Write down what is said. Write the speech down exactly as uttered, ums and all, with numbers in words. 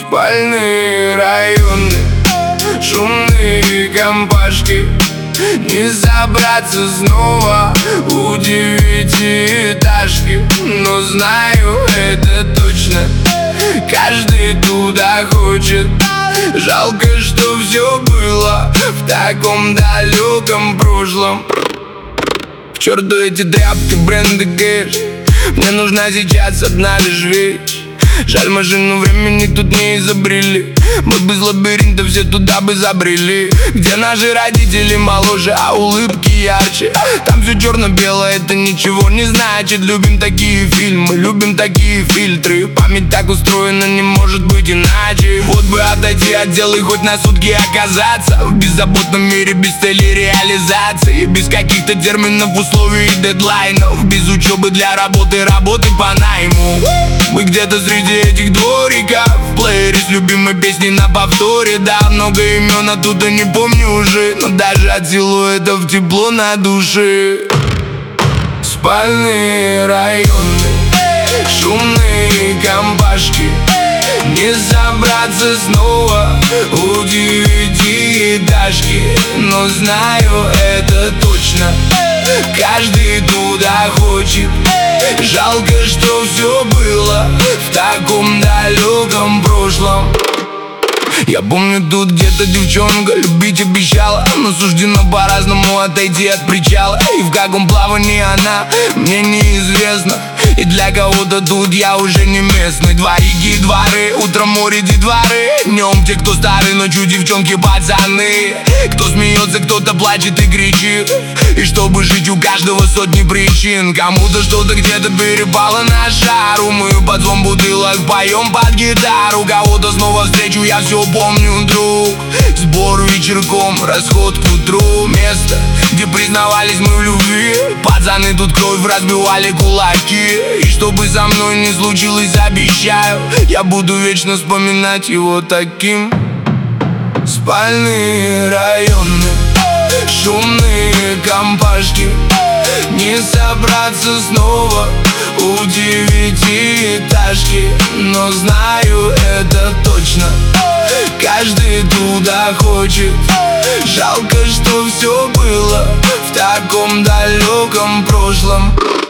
Спальные районы, шумные компашки, не забраться снова у девятиэтажки. Но знаю это точно, каждый туда хочет. Жалко, что все было в таком далеком прошлом. К черту эти тряпки, бренды кэш, мне нужна сейчас одна лишь вещь. Жаль, машину времени тут не изобрели. Мы бы из лабиринта все туда бы забрели, где наши родители моложе, а улыбки ярче. Там все черно-белое, это ничего не значит. Любим такие фильмы, любим такие фильтры. Память так устроена, не может быть иначе. Вот бы отойти от дел и хоть на сутки оказаться в беззаботном мире, без цели реализации, без каких-то терминов, условий и дедлайнов, без учебы для работы, работы по найму. Мы где-то среди этих двориков, в плеере с любимой песней на повторе. Да, много имен оттуда не помню уже, но даже от силуэтов тепло на душе. Спальные районы, шумные компашки, не забраться снова у девятиэтажки. Но знаю это точно, каждый туда хочет. Жалко, что все было в таком далеком прошлом. Я помню, тут где-то девчонка любить обещала, но суждено по-разному отойти от причала. И в каком плавании она, мне неизвестно. И для кого-то тут я уже не местный. Дворики, дворы, утром море, детворы. Днем те, кто старый, ночью девчонки, пацаны. Кто смеется, кто-то плачет и кричит. И чтобы жить, у каждого сотни причин. Кому-то что-то где-то перепало на шару. Мы под звон бутылок поем под гитару. Кого-то снова встречу, я все помню, друг. Сбор вечерком, расход к утру. Место, где признавались мы в любви. Пацаны тут кровь разбивали кулаки. И чтобы со мной не случилось, обещаю, я буду вечно вспоминать его таким. Спальные районы, шумные компашки, не собраться снова у девятиэтажки. Но знаю это точно, каждый туда хочет. Жалко, что все было в таком далеком прошлом.